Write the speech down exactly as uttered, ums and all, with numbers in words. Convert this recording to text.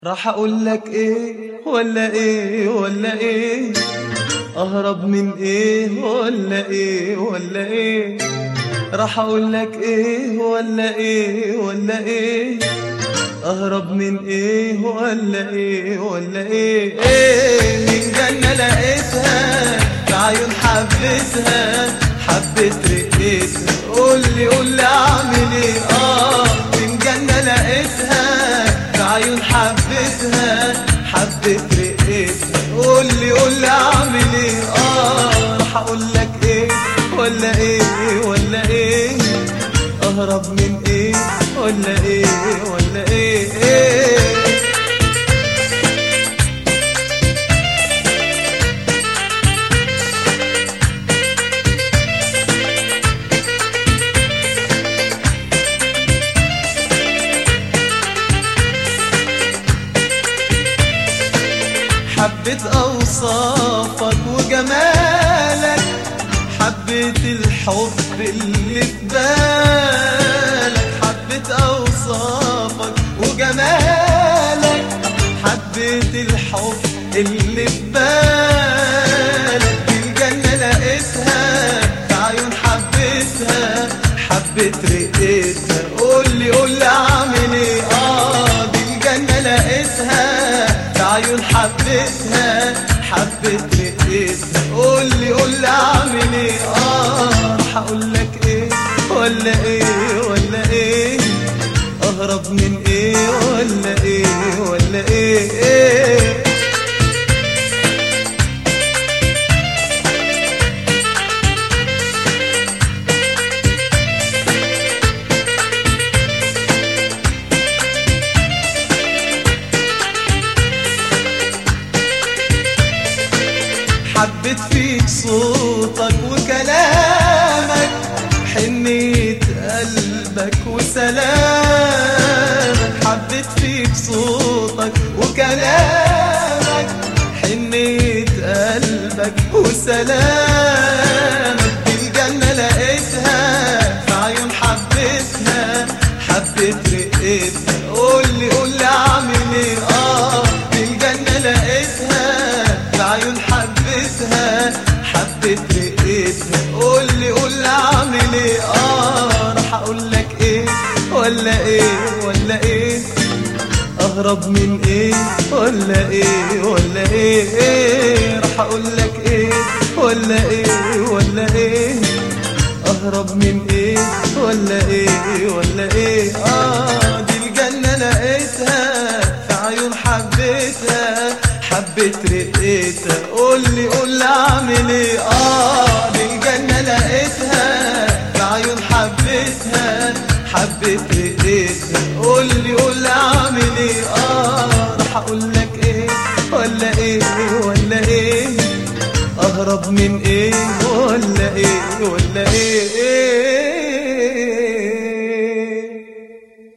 راح اقول لك ايه ولا ايه ولا ايه؟ اهرب من ايه ولا ايه ولا ايه؟ راح اقول لك ايه ولا ايه ولا ايه؟ اهرب من ايه ولا ايه ولا ايه؟ ايه من جنة لقيتها في عيون حبيتها حبيت رقيتها. قولي قولي اعمل ايه؟ اه من جنة لقيتها في عيون حبيتها حبيت رقيتها. قولي قولي اعمل ايه؟ اه راح اقول لك ايه ولا ايه ولا ايه؟ اهرب من ايه ولا ايه ولا ايه, إيه حبيت اوصافك وجمالك، حبيت الحب اللي في بالك. حبيت اوصافك وجمالك، حبيت الحب اللي في بالك. في الجنة لقيتها في عيون حبيتها حبيت رقيتها. قولي قولي اعمل ايه؟ اه دي الجنة لقيتها في عيون حبيتها حبيت رقيتها. قولي قولي اعمل ايه؟ اه راح اقول لك ايه ولا ايه ولا ايه؟ اهرب من ايه ولا ايه ولا ايه, إيه حبيت فيك صوتك وكلامك، حنية قلبك وسلامك. حبيت فيك صوتك وكلامك، حنية قلبك وسلامك. في الجنة لقيتها في عيون حبيتها حبيت رقيتها. قولي قولي اعمل ايه؟ اه في الجنة لقيتها في عيون حبيتها حبيت رقيتها. قولي قولي اعمل ايه؟ اه راح اقول لك ايه ولا ايه ولا ايه؟ اهرب من ايه ولا ايه ولا ايه, إيه راح اقول لك ايه ولا ايه ولا ايه؟ اهرب من ايه ولا ايه ولا ايه؟ اه دي الجنة لقيتها في عيون حبيتها حبيت رقيتها. قولي قولي اعمل ايه؟ اه دي الجنة لقيتها في عيون حبيتها حبيت رقيتها. قولي قولي اعمل ايه؟ اه راح اقول لك ايه ولا ايه ولا ايه؟ اهرب من ايه ولا ايه ولا ايه, إيه